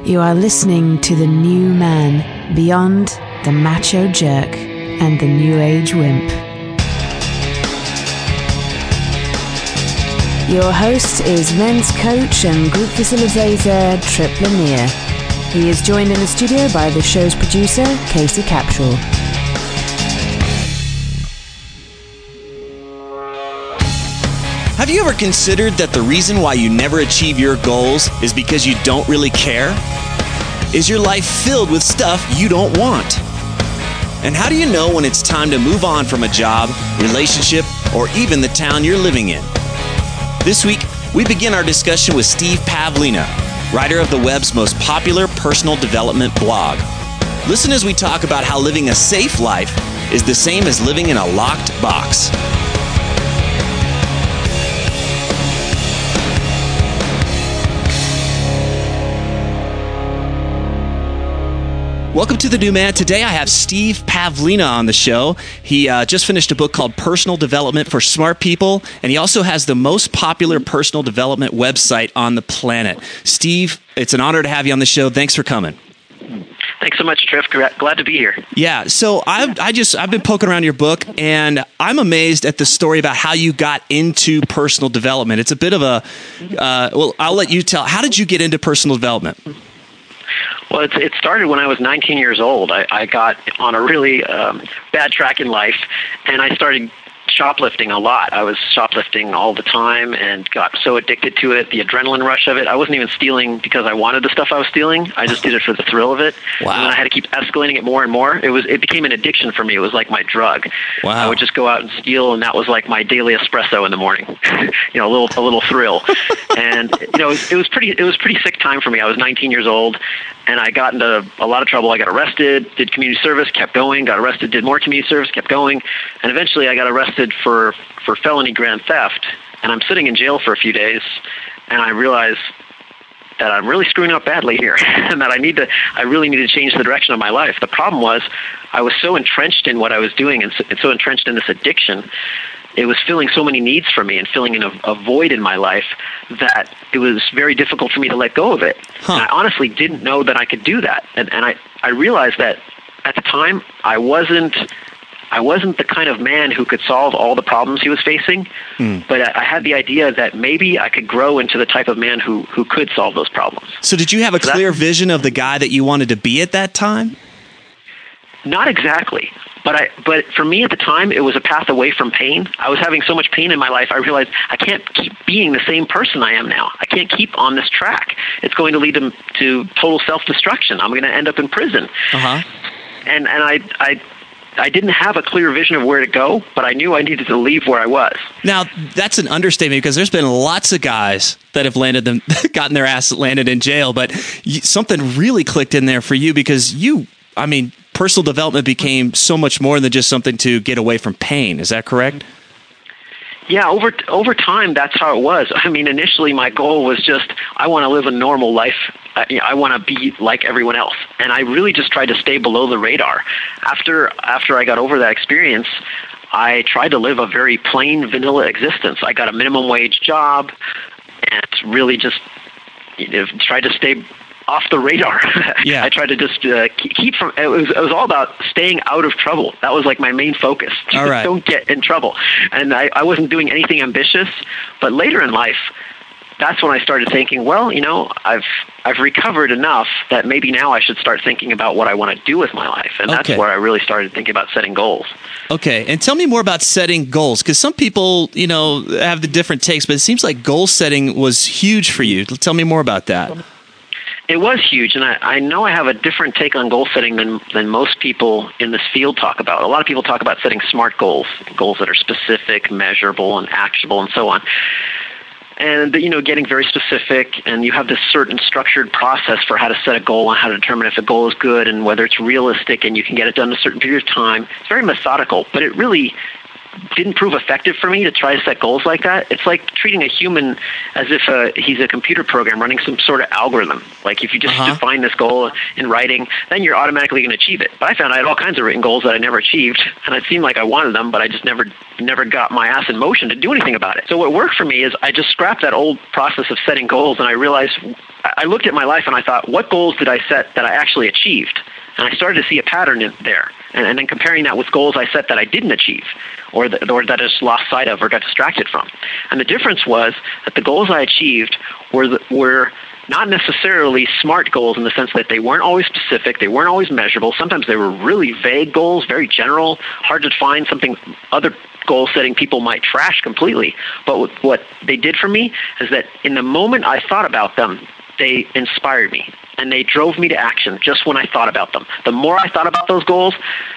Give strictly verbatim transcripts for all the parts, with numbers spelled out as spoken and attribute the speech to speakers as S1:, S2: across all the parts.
S1: You are listening to The New Man, beyond the macho jerk and the new age wimp. Your host is men's coach and group facilitator Trip Lanier. He is joined in the studio by the show's producer, Casey Capshaw.
S2: Have you ever considered that the reason why you never achieve your goals is because you don't really care? Is your life filled with stuff you don't want? And how do you know when it's time to move on from a job, relationship, or even the town you're living in? This week, we begin our discussion with Steve Pavlina, writer of the web's most popular personal development blog. Listen as we talk about how living a safe life is the same as living in a locked box. Welcome to The New Man. Today I have Steve Pavlina on the show. He uh, just finished a book called Personal Development for Smart People, and he also has the most popular personal development website on the planet. Steve, it's an honor to have you on the show. Thanks for coming.
S3: Thanks so much, Triff. Glad to be here.
S2: Yeah, so I've, I just, I've been poking around your book, and I'm amazed at the story about how you got into personal development. It's a bit of a, uh, well, I'll let you tell. How did you get into personal development?
S3: Well, it's, it started when I was nineteen years old. I, I got on a really um, bad track in life, and I started shoplifting a lot. I was shoplifting all the time and got so addicted to it, the adrenaline rush of it. I wasn't even stealing because I wanted the stuff I was stealing. I just did it for the thrill of it.
S2: Wow.
S3: And then I had to keep escalating it more and more. It was it became an addiction for me. It was like my drug.
S2: Wow.
S3: I would just go out and steal, and that was like my daily espresso in the morning. you know, a little a little thrill. And you know, it was, it was pretty it was a pretty sick time for me. I was nineteen years old. And I got into a lot of trouble. I got arrested, did community service, kept going, got arrested, did more community service, kept going. And eventually I got arrested for, for felony grand theft. And I'm sitting in jail for a few days. And I realized that I'm really screwing up badly here and that I need to, I really need to change the direction of my life. The problem was I was so entrenched in what I was doing and so, and so entrenched in this addiction. It was filling so many needs for me and filling in a, a void in my life that it was very difficult for me to let go of it.
S2: Huh.
S3: And I honestly didn't know that I could do that. And, and I, I realized that at the time I wasn't I wasn't the kind of man who could solve all the problems he was facing, mm. but I, I had the idea that maybe I could grow into the type of man who, who could solve those problems.
S2: So did you have a
S3: so
S2: clear
S3: that,
S2: vision of the guy that you wanted to be at that time?
S3: Not exactly. But I, but for me at the time, it was a path away from pain. I was having so much pain in my life, I realized I can't keep being the same person I am now. I can't keep on this track. It's going to lead to, to total self-destruction. I'm going to end up in prison.
S2: Uh-huh.
S3: And and I, I I didn't have a clear vision of where to go, but I knew I needed to leave where I was.
S2: Now, that's an understatement because there's been lots of guys that have landed them, gotten their ass landed in jail, but you, something really clicked in there for you because you, I mean, personal development became so much more than just something to get away from pain. Is that correct?
S3: Yeah, over over time, that's how it was. I mean, initially, my goal was just, I want to live a normal life. I, you know, I want to be like everyone else. And I really just tried to stay below the radar. After after I got over that experience, I tried to live a very plain, vanilla existence. I got a minimum wage job and really just you know, tried to stay off the radar.
S2: Yeah.
S3: I tried to just uh, keep from, it was, it was all about staying out of trouble. That was like my main focus. Just
S2: all right.
S3: Don't get in trouble. And I, I wasn't doing anything ambitious, but later in life, that's when I started thinking, well, you know, I've, I've recovered enough that maybe now I should start thinking about what I want to do with my life. And
S2: okay.
S3: That's where I really started thinking about setting goals.
S2: Okay. And tell me more about setting goals, because some people, you know, have the different takes, but it seems like goal setting was huge for you. Tell me more about that.
S3: It was huge, and I, I know I have a different take on goal setting than, than most people in this field talk about. A lot of people talk about setting SMART goals, goals that are specific, measurable, and actionable, and so on. And, you know, getting very specific, and you have this certain structured process for how to set a goal and how to determine if a goal is good and whether it's realistic and you can get it done in a certain period of time. It's very methodical, but it really didn't prove effective for me to try to set goals like that. It's like treating a human as if uh, he's a computer program running some sort of algorithm. Like if you just
S2: uh-huh.
S3: define this goal in writing, then you're automatically going to achieve it. But I found I had all kinds of written goals that I never achieved, and it seemed like I wanted them, but I just never never got my ass in motion to do anything about it. So what worked for me is I just scrapped that old process of setting goals, and I realized, I looked at my life and I thought, what goals did I set that I actually achieved? And I started to see a pattern in there, and, and then comparing that with goals I set that I didn't achieve, or, the, or that I just lost sight of or got distracted from. And the difference was that the goals I achieved were the, were not necessarily SMART goals in the sense that they weren't always specific, they weren't always measurable. Sometimes they were really vague goals, very general, hard to find, something other goal-setting people might trash completely. But what they did for me is that in the moment I thought about them, they inspired me, and they drove me to action just when I thought about them. The more I thought about those goals,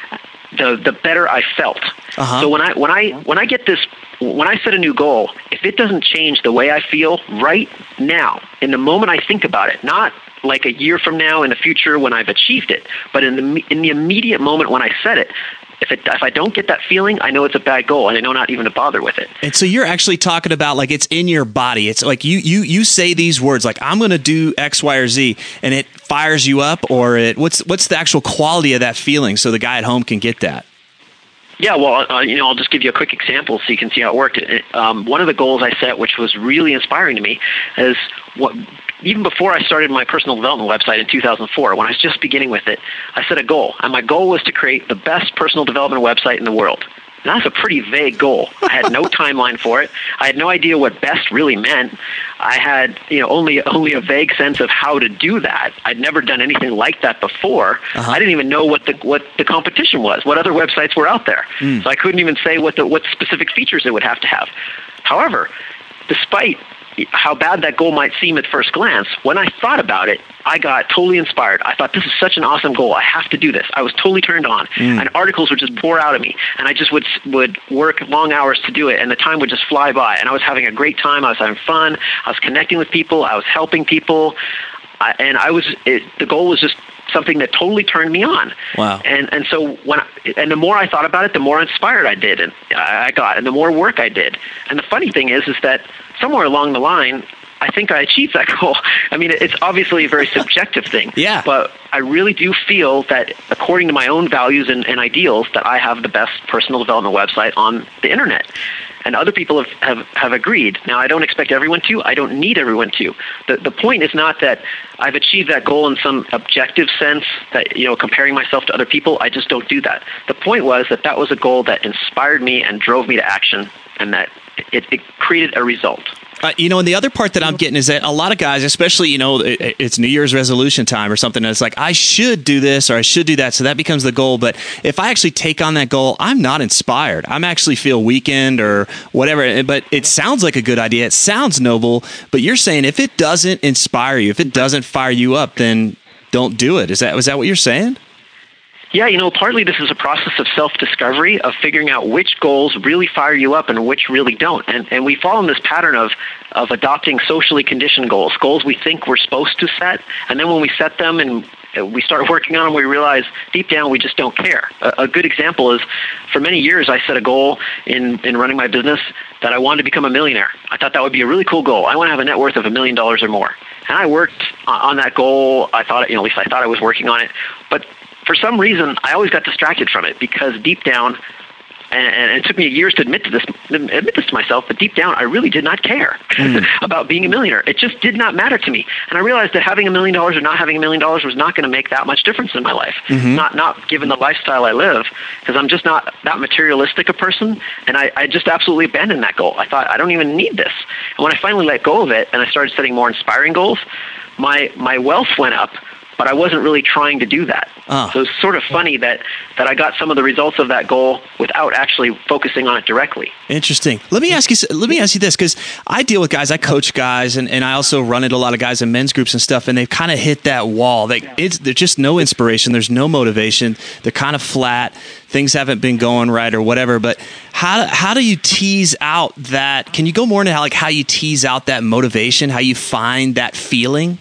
S3: the the better I felt.
S2: Uh-huh.
S3: So when I when I when I get this, when I set a new goal, if it doesn't change the way I feel right now, in the moment I think about it, not like a year from now in the future when I've achieved it, but in the in the immediate moment when I set it, If it, if I don't get that feeling, I know it's a bad goal, and I know not even to bother with it.
S2: And so you're actually talking about like it's in your body. It's like you you you say these words like I'm going to do X, Y, or Z, and it fires you up, or it what's what's the actual quality of that feeling so the guy at home can get that?
S3: Yeah, well, uh, you know, I'll just give you a quick example so you can see how it worked. It, um, one of the goals I set, which was really inspiring to me, is what. Even before I started my personal development website in two thousand four, when I was just beginning with it, I set a goal. And my goal was to create the best personal development website in the world. And that's a pretty vague goal. I had no timeline for it. I had no idea what best really meant. I had, you know, only only a vague sense of how to do that. I'd never done anything like that before. Uh-huh. I didn't even know what the what the competition was, what other websites were out there. Mm. So I couldn't even say what the what specific features it would have to have. However, despite how bad that goal might seem at first glance, when I thought about it, I got totally inspired. I thought, this is such an awesome goal. I have to do this. I was totally turned on. Mm. And articles would just pour out of me. And I just would would work long hours to do it, and the time would just fly by. And I was having a great time. I was having fun. I was connecting with people. I was helping people. I, and I was it, the goal was just something that totally turned me on.
S2: Wow.
S3: And and so when I, and the more I thought about it, the more inspired I did and I got, and the more work I did. And the funny thing is, is that somewhere along the line, I think I achieved that goal. I mean, it's obviously a very subjective thing.
S2: Yeah.
S3: But I really do feel that according to my own values and, and ideals, that I have the best personal development website on the internet. And other people have, have, have agreed. Now, I don't expect everyone to. I don't need everyone to. The the point is not that I've achieved that goal in some objective sense, that, you know, comparing myself to other people. I just don't do that. The point was that that was a goal that inspired me and drove me to action, and that it, it created a result.
S2: Uh, you know, and the other part that I'm getting is that a lot of guys, especially, you know, it, it's New Year's resolution time or something, and it's like, I should do this or I should do that. So that becomes the goal. But if I actually take on that goal, I'm not inspired. I'm actually feel weakened or whatever. But it sounds like a good idea. It sounds noble. But you're saying if it doesn't inspire you, if it doesn't fire you up, then don't do it. Is that, is that what you're saying?
S3: Yeah, you know, partly this is a process of self-discovery, of figuring out which goals really fire you up and which really don't. And and we fall in this pattern of, of adopting socially conditioned goals, goals we think we're supposed to set. And then when we set them and we start working on them, we realize deep down we just don't care. A, a good example is, for many years I set a goal in, in running my business that I wanted to become a millionaire. I thought that would be a really cool goal. I want to have a net worth of a million dollars or more. And I worked on that goal. I thought, you know, at least I thought I was working on it. But for some reason, I always got distracted from it because deep down, and, and it took me years to admit to this, admit this to myself, but deep down, I really did not care mm. about being a millionaire. It just did not matter to me. And I realized that having a million dollars or not having a million dollars was not going to make that much difference in my life. Mm-hmm. Not not given the lifestyle I live, because I'm just not that materialistic a person, and I, I just absolutely abandoned that goal. I thought, I don't even need this. And when I finally let go of it and I started setting more inspiring goals, my my wealth went up. But I wasn't really trying to do that. Uh. So it's sort of funny that, that I got some of the results of that goal without actually focusing on it directly.
S2: Interesting. Let me ask you. Let me ask you this, because I deal with guys, I coach guys, and, and I also run into a lot of guys in men's groups and stuff, and they've kind of hit that wall. They, it's, there's just no inspiration. There's no motivation. They're kind of flat. Things haven't been going right or whatever. But how how do you tease out that? Can you go more into how, like how you tease out that motivation? How you find that feeling?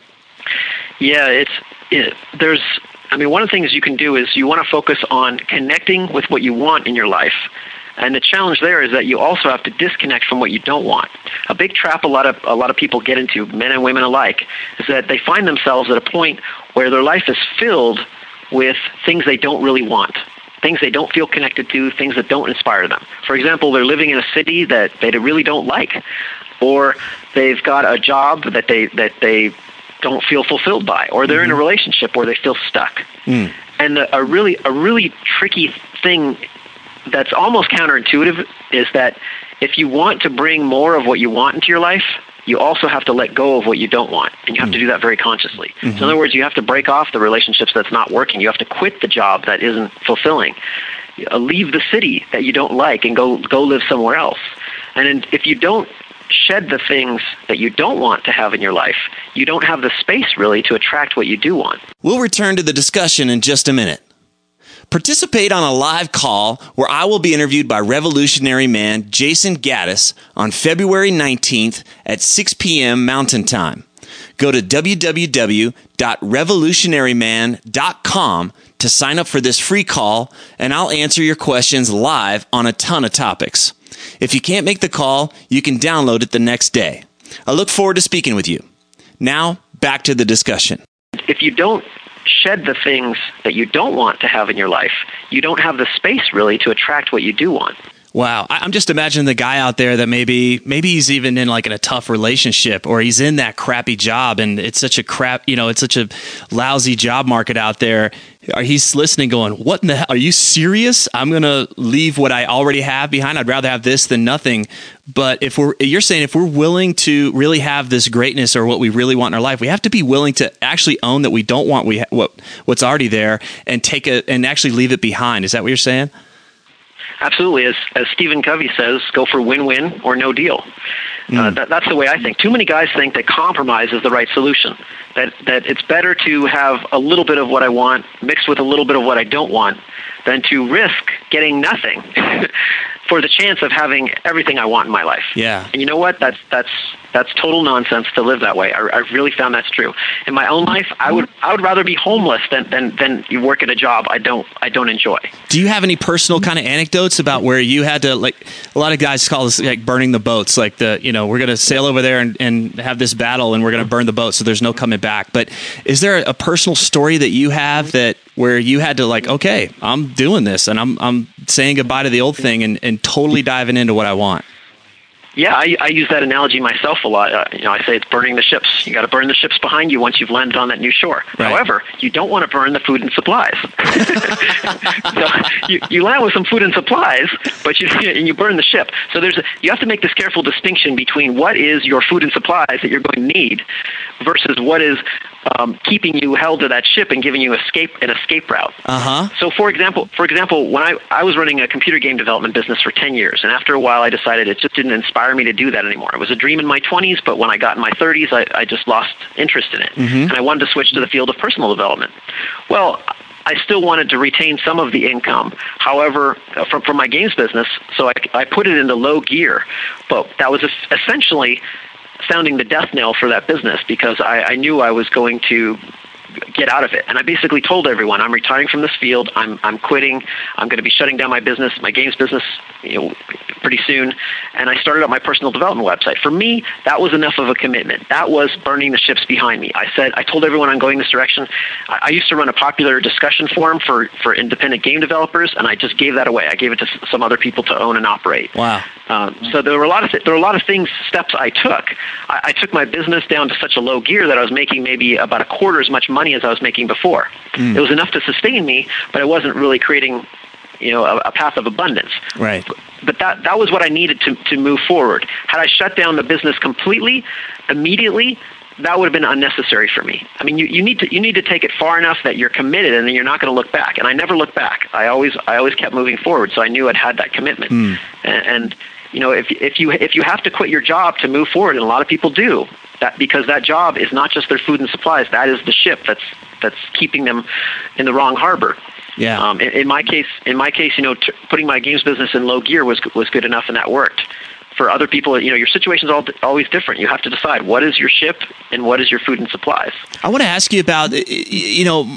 S3: Yeah, it's it, there's. I mean, one of the things you can do is you want to focus on connecting with what you want in your life, And the challenge there is that you also have to disconnect from what you don't want. A big trap a lot of a lot of people get into, men and women alike, is that they find themselves at a point where their life is filled with things they don't really want, things they don't feel connected to, things that don't inspire them. For example, they're living in a city that they really don't like, or they've got a job that they that they don't feel fulfilled by, or they're mm-hmm. in a relationship where they feel stuck. Mm. And a, a really a really tricky thing that's almost counterintuitive is that if you want to bring more of what you want into your life, you also have to let go of what you don't want, and you have mm. to do that very consciously. Mm-hmm. So in other words, you have to break off the relationships that's not working. You have to quit the job that isn't fulfilling. Uh, leave the city that you don't like and go go live somewhere else. And in, if you don't shed the things that you don't want to have in your life, you don't have the space really to attract what you do want.
S2: We'll return to the discussion in just a minute. Participate on a live call where I will be interviewed by revolutionary man Jason Gaddis on February nineteenth at six p.m. Mountain Time. Go to w w w dot revolutionary man dot com to sign up for this free call, and I'll answer your questions live on a ton of topics. If you can't make the call, you can download it the next day. I look forward to speaking with you. Now, back to the discussion.
S3: If you don't shed the things that you don't want to have in your life, you don't have the space really to attract what you do want.
S2: Wow. I'm just imagining the guy out there that maybe maybe he's even in like in a tough relationship, or he's in that crappy job and it's such a crap, you know, it's such a lousy job market out there. He's listening going, what in the hell? Are you serious? I'm going to leave what I already have behind. I'd rather have this than nothing. But if we're, you're saying if we're willing to really have this greatness or what we really want in our life, we have to be willing to actually own that we don't want we what what's already there and take it and actually leave it behind. Is that what you're saying?
S3: Absolutely. As as Stephen Covey says, go for win-win or no deal. Mm. Uh, that, that's the way I think. Too many guys think that compromise is the right solution, that that it's better to have a little bit of what I want mixed with a little bit of what I don't want than to risk getting nothing for the chance of having everything I want in my life.
S2: Yeah.
S3: And you know what? That's that's that's total nonsense to live that way. I, I really found that's true. In my own life, I would I would rather be homeless than, than than you work at a job I don't I don't enjoy.
S2: Do you have any personal kind of anecdotes about where you had to, like, a lot of guys call this like burning the boats, like the, you know, we're going to sail over there and, and have this battle and we're going to burn the boat so there's no coming back. But is there a personal story that you have that where you had to, like, okay, I'm doing this and I'm I'm saying goodbye to the old thing and, and totally diving into what I want?
S3: Yeah, I, I use that analogy myself a lot. Uh, you know, I say it's burning the ships. You got to burn the ships behind you once you've landed on that new shore. Right. However, you don't want to burn the food and supplies. So you, you land with some food and supplies, but you and you burn the ship. So there's a, you have to make this careful distinction between what is your food and supplies that you're going to need versus what is um, keeping you held to that ship and giving you escape an escape route.
S2: Uh-huh.
S3: So for example, for example, when I, I was running a computer game development business for ten years, and after a while I decided it just didn't inspire me to do that anymore. It was a dream in my twenties, but when I got in my thirties, I, I just lost interest in it. Mm-hmm. And I wanted to switch to the field of personal development. Well, I still wanted to retain some of the income. However, from, from my games business, so I, I put it into low gear. But that was essentially sounding the death knell for that business because I, I knew I was going to get out of it. And I basically told everyone, I'm retiring from this field. I'm I'm quitting. I'm going to be shutting down my business, my games business, you know, pretty soon. And I started up my personal development website. For me, that was enough of a commitment. That was burning the ships behind me. I said, I told everyone I'm going this direction. I, I used to run a popular discussion forum for, for independent game developers, and I just gave that away. I gave it to some other people to own and operate.
S2: Wow.
S3: Um, so there were a lot of th- there were a lot of things, steps I took. I, I took my business down to such a low gear that I was making maybe about a quarter as much money as I was making before. Mm. It was enough to sustain me, but it wasn't really creating, you know, a, a path of abundance.
S2: Right.
S3: But, but that that was what I needed to to move forward. Had I shut down the business completely, immediately, that would have been unnecessary for me. I mean, you, you need to you need to take it far enough that you're committed, and then you're not going to look back. And I never looked back. I always I always kept moving forward. So I knew I'd had that commitment. Mm. And, and you know, if if you if you have to quit your job to move forward, and a lot of people do, that because that job is not just their food and supplies. That is the ship that's that's keeping them in the wrong harbor.
S2: Yeah.
S3: Um, in, in my case, in my case, you know, t- putting my games business in low gear was was good enough, and that worked. For other people, you know, your situation's all, always different. You have to decide what is your ship and what is your food and supplies.
S2: I want to ask you about, you know,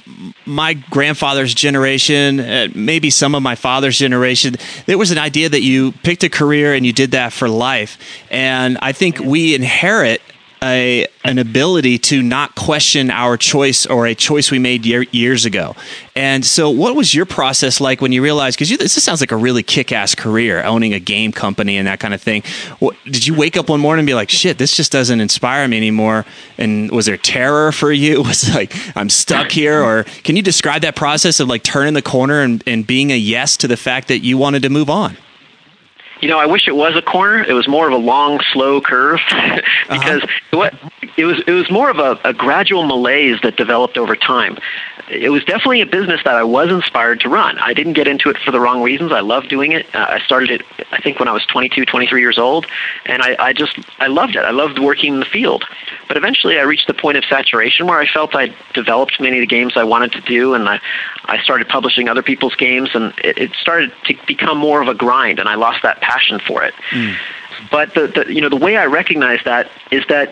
S2: my grandfather's generation, uh, maybe some of my father's generation, there was an idea that you picked a career and you did that for life. And I think we inherit a an ability to not question our choice or a choice we made year, years ago. And so what was your process like when you realized, because this sounds like a really kick-ass career, owning a game company and that kind of thing. What, did you wake up one morning and be like, shit, this just doesn't inspire me anymore? And was there terror for you? Was it like, I'm stuck here? Or can you describe that process of like turning the corner and, and being a yes to the fact that you wanted to move on?
S3: You know, I wish it was a corner. It was more of a long, slow curve because uh-huh. what it was it was more of a, a gradual malaise that developed over time. It was definitely a business that I was inspired to run. I didn't get into it for the wrong reasons. I loved doing it. Uh, I started it, I think, when I was twenty-two, twenty-three years old, and I, I just, I loved it. I loved working in the field. But eventually I reached the point of saturation where I felt I developed many of the games I wanted to do, and I, I started publishing other people's games, and it, it started to become more of a grind, and I lost that passion for it. Mm. But the, the, you know, the way I recognize that is that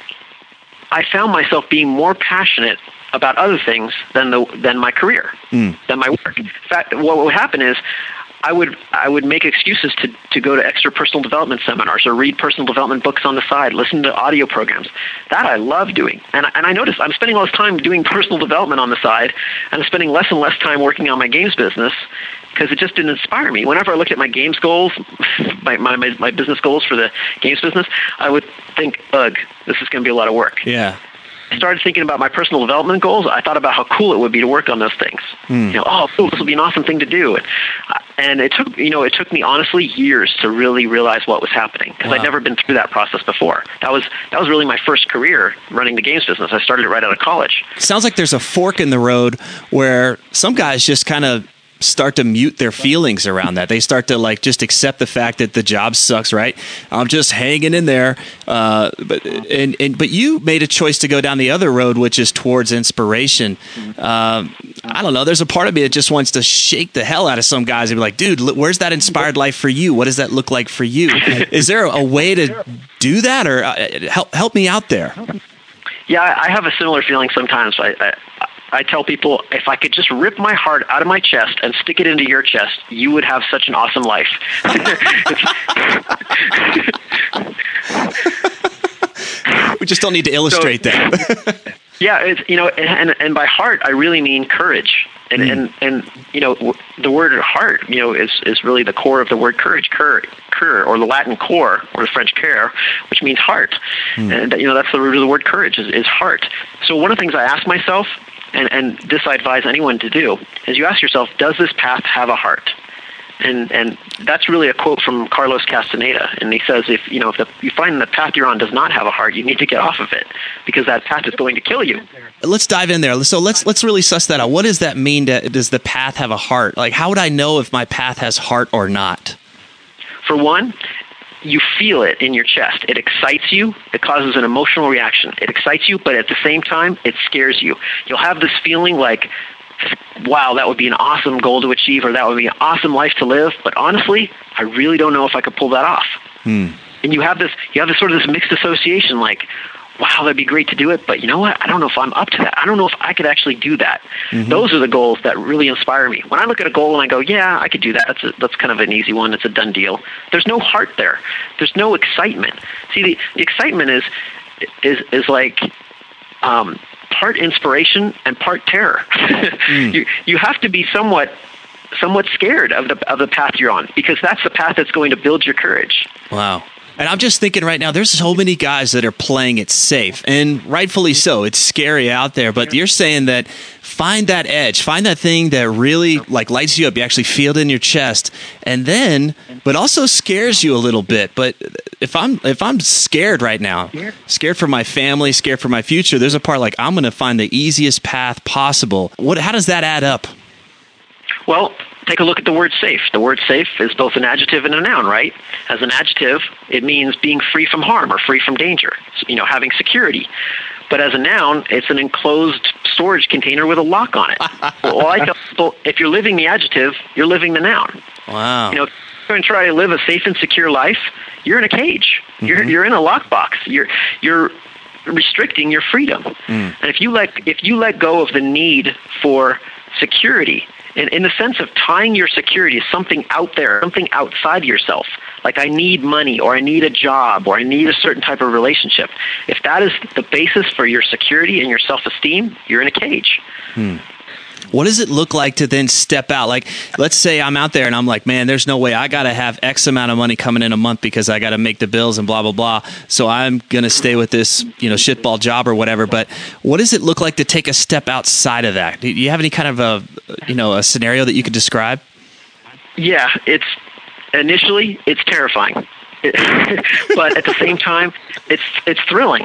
S3: I found myself being more passionate about other things than the than my career, mm. than my work. In fact, what would happen is I would I would make excuses to, to go to extra personal development seminars or read personal development books on the side, listen to audio programs. That I love doing. And, and I noticed I'm spending all this time doing personal development on the side, and I'm spending less and less time working on my games business because it just didn't inspire me. Whenever I looked at my games goals, my, my, my business goals for the games business, I would think, ugh, this is going to be a lot of work.
S2: Yeah.
S3: I started thinking about my personal development goals. I thought about how cool it would be to work on those things. Mm. You know, oh, cool, this will be an awesome thing to do. And, and it took, you know, it took me honestly years to really realize what was happening because wow. I'd never been through that process before. That was that was really my first career running the games business. I started it right out of college.
S2: Sounds like there's a fork in the road where some guys just kind of start to mute their feelings around that. They start to like just accept the fact that the job sucks, right? I'm just hanging in there. Uh, but and, and but you made a choice to go down the other road, which is towards inspiration. Um, I don't know. There's a part of me that just wants to shake the hell out of some guys and be like, dude, where's that inspired life for you? What does that look like for you? Is there a way to do that, or uh, help help me out there?
S3: Yeah, I have a similar feeling sometimes. I, I I tell people, if I could just rip my heart out of my chest and stick it into your chest, you would have such an awesome life.
S2: We just don't need to illustrate so, that.
S3: Yeah, it's, you know, and and by heart, I really mean courage. And, mm. and, and you know, the word heart, you know, is, is really the core of the word courage, cur, cur, or the Latin core, or the French cœur, which means heart. Mm. And, you know, that's the root of the word courage, is, is heart. So one of the things I ask myself, and, and this I advise anyone to do, is you ask yourself, does this path have a heart? And and that's really a quote from Carlos Castaneda. And he says, if you know if the, you find the path you're on does not have a heart, you need to get off of it because that path is going to kill you.
S2: Let's dive in there. So let's let's really suss that out. What does that mean? To, does the path have a heart? Like, how would I know if my path has heart or not?
S3: For one, you feel it in your chest. It excites you. It causes an emotional reaction. It excites you, but at the same time, it scares you. You'll have this feeling like, wow, that would be an awesome goal to achieve, or that would be an awesome life to live. But honestly, I really don't know if I could pull that off. Hmm. And you have this, you have this sort of this mixed association, like, wow, that'd be great to do it, but you know what? I don't know if I'm up to that. I don't know if I could actually do that. Mm-hmm. Those are the goals that really inspire me. When I look at a goal and I go, yeah, I could do that. That's a, that's kind of an easy one. It's a done deal. There's no heart there. There's no excitement. See, the, the excitement is is is like um, part inspiration and part terror. mm. You you have to be somewhat somewhat scared of the of the path you're on, because that's the path that's going to build your courage.
S2: Wow. And I'm just thinking right now, there's so many guys that are playing it safe, and rightfully so. It's scary out there, but you're saying that find that edge, find that thing that really like lights you up. You actually feel it in your chest, and then, but also scares you a little bit. But if I'm if I'm scared right now, scared for my family, scared for my future, there's a part like I'm going to find the easiest path possible. What? How does that add up?
S3: Well, take a look at the word safe. The word safe is both an adjective and a noun, right? As an adjective, it means being free from harm or free from danger, you know, having security. But as a noun, it's an enclosed storage container with a lock on it. Well, I tell people, if you're living the adjective, you're living the noun.
S2: Wow.
S3: You know, if you're going to try to live a safe and secure life, you're in a cage. Mm-hmm. You're you're in a lockbox. You're you're restricting your freedom.
S2: Mm.
S3: And if you let if you let go of the need for security, in, in the sense of tying your security to something out there, something outside yourself, like I need money, or I need a job, or I need a certain type of relationship. If that is the basis for your security and your self-esteem, you're in a cage.
S2: Hmm. What does it look like to then step out? Like, let's say I'm out there and I'm like, man, there's no way. I got to have X amount of money coming in a month because I got to make the bills and blah, blah, blah. So I'm going to stay with this, you know, shitball job or whatever. But what does it look like to take a step outside of that? Do you have any kind of a, you know, a scenario that you could describe?
S3: Yeah, it's initially it's terrifying, but at the same time, it's it's thrilling.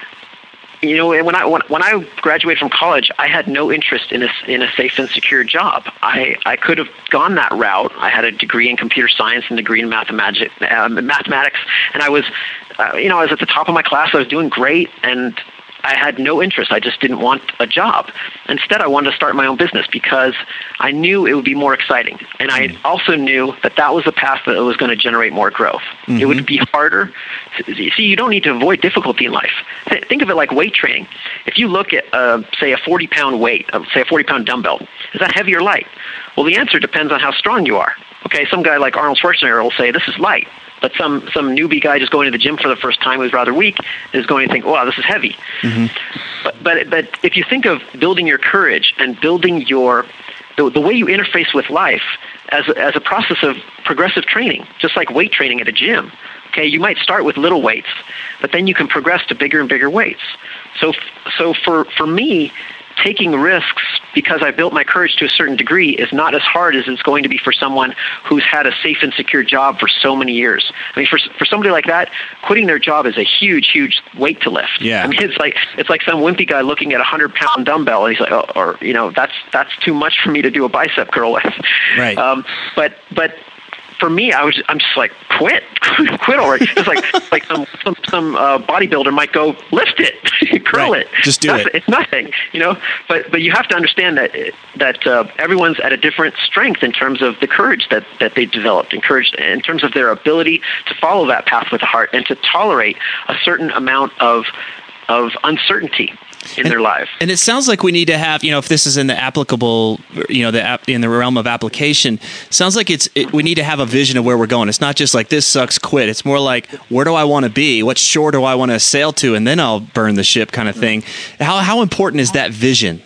S3: You know, when I when, when I graduated from college, I had no interest in a in a safe and secure job. I, I could have gone that route. I had a degree in computer science and a degree in mathematics, uh, mathematics, and I was, uh, you know, I was at the top of my class. I was doing great, and I had no interest. I just didn't want a job. Instead, I wanted to start my own business because I knew it would be more exciting. And I also knew that that was the path that was going to generate more growth. Mm-hmm. It would be harder. See, you don't need to avoid difficulty in life. Think of it like weight training. If you look at, uh, say, a forty-pound weight, uh, say a forty-pound dumbbell, is that heavy or light? Well, the answer depends on how strong you are. Okay, some guy like Arnold Schwarzenegger will say, this is light. But some, some newbie guy just going to the gym for the first time who's rather weak is going to think, wow, this is heavy. Mm-hmm. But, but but if you think of building your courage and building your the, the way you interface with life as as a process of progressive training, just like weight training at a gym. Okay, you might start with little weights, but then you can progress to bigger and bigger weights. So so for for me, taking risks because I built my courage to a certain degree is not as hard as it's going to be for someone who's had a safe and secure job for so many years. I mean, for for somebody like that, quitting their job is a huge, huge weight to lift.
S2: Yeah.
S3: I mean, it's like it's like some wimpy guy looking at a hundred pound dumbbell and he's like, oh, or you know, that's that's too much for me to do a bicep curl with.
S2: Right.
S3: Um, but but. For me, I was I'm just like quit, quit already. It's like like some some, some uh, bodybuilder might go lift it, curl
S2: right.
S3: it,
S2: just do
S3: That's,
S2: it.
S3: It's nothing, you know. But but you have to understand that that uh, everyone's at a different strength in terms of the courage that, that they developed, encouraged in terms of their ability to follow that path with the heart and to tolerate a certain amount of of uncertainty in
S2: and,
S3: their life.
S2: And it sounds like we need to have, you know, if this is in the applicable, you know, the app, in the realm of application, sounds like it's it, we need to have a vision of where we're going. It's not just like this sucks, quit. It's more like, where do I want to be? What shore do I want to sail to? And then I'll burn the ship kind of thing. How how important is that vision?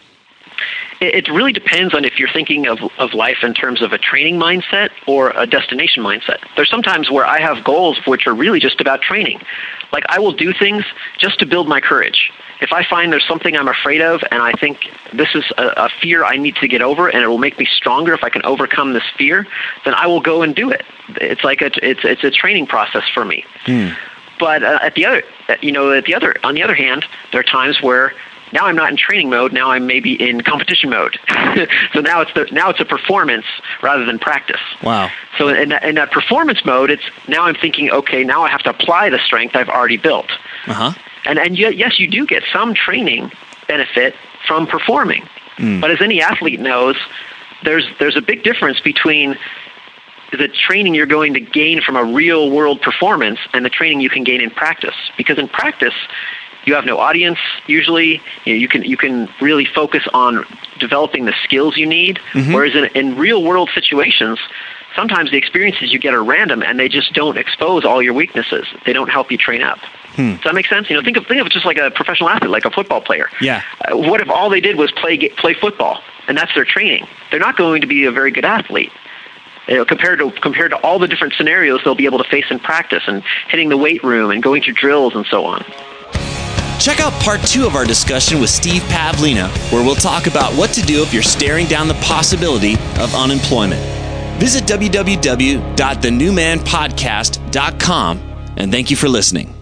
S3: It really depends on if you're thinking of, of life in terms of a training mindset or a destination mindset. There's sometimes where I have goals which are really just about training. Like I will do things just to build my courage. If I find there's something I'm afraid of and I think this is a, a fear I need to get over and it will make me stronger if I can overcome this fear, then I will go and do it. It's like a, it's it's a training process for me. Mm. But uh, at the other, you know, at the other on the other hand, there are times where now I'm not in training mode. Now I'm maybe in competition mode. So now it's the, now it's a performance rather than practice.
S2: Wow.
S3: So in that, in that performance mode, it's now I'm thinking, okay, now I have to apply the strength I've already built.
S2: Uh-huh.
S3: And and yet, yes, you do get some training benefit from performing. Mm. But as any athlete knows, there's there's a big difference between the training you're going to gain from a real world performance and the training you can gain in practice. Because in practice, you have no audience usually. You know, you can you can really focus on developing the skills you need. Mm-hmm. Whereas in, in real world situations, sometimes the experiences you get are random and they just don't expose all your weaknesses. They don't help you train up. Hmm. Does that make sense? You know, think of think of it just like a professional athlete, like a football player.
S2: Yeah.
S3: Uh, what if all they did was play get, play football and that's their training? They're not going to be a very good athlete. You know, compared to compared to all the different scenarios they'll be able to face in practice and hitting the weight room and going through drills and so on.
S2: Check out part two of our discussion with Steve Pavlina, where we'll talk about what to do if you're staring down the possibility of unemployment. Visit w w w dot the new man podcast dot com and thank you for listening.